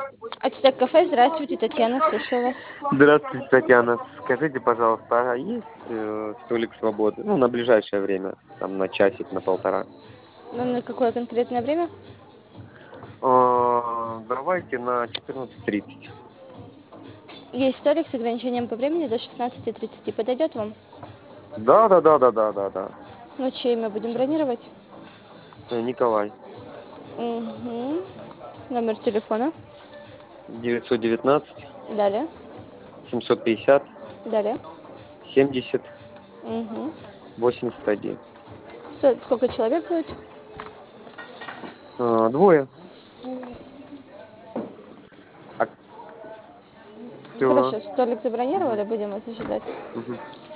Ацтек кафе, здравствуйте, Татьяна, слушаю вас. Здравствуйте, Татьяна. Скажите, пожалуйста, а есть столик свободный? Ну, на ближайшее время, там, на часик, на полтора. Ну, на какое конкретное время? Давайте на 14:30. Есть столик с ограничением по времени до 16:30. Подойдет вам? Да. Ну, чье имя будем бронировать? Николай. Угу. Номер телефона. 919 Далее. 750 Далее. 70 Угу. 81. Сколько человек будет? Двое. А, всё. Хорошо, столик забронировали, будем вас ожидать. Мгм.